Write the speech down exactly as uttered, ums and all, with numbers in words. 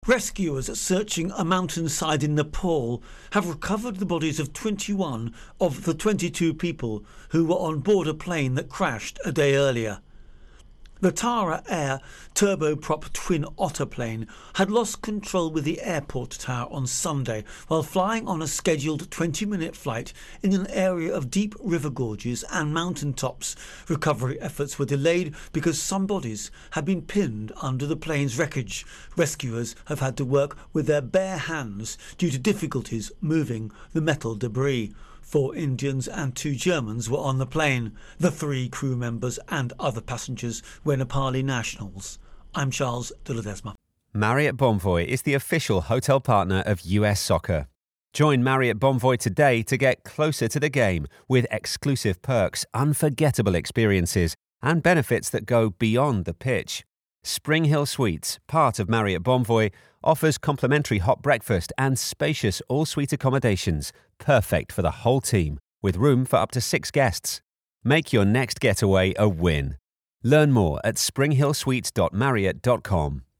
Rescuers searching a mountainside in Nepal have recovered the bodies of twenty-one of the twenty-two people who were on board a plane that crashed a day earlier. The Tara Air turboprop twin otter plane had lost control with the airport tower on Sunday while flying on a scheduled twenty-minute flight in an area of deep river gorges and mountain tops. Recovery efforts were delayed because some bodies had been pinned under the plane's wreckage. Rescuers have had to work with their bare hands due to difficulties moving the metal debris. Four Indians and two Germans were on the plane. The three crew members and other passengers were Nepali nationals. I'm Charles de Ledesma. Marriott Bonvoy is the official hotel partner of U S Soccer. Join Marriott Bonvoy today to get closer to the game with exclusive perks, unforgettable experiences, and benefits that go beyond the pitch. Spring Hill Suites, part of Marriott Bonvoy, offers complimentary hot breakfast and spacious all-suite accommodations, perfect for the whole team, with room for up to six guests. Make your next getaway a win. Learn more at spring hill suites dot marriott dot com.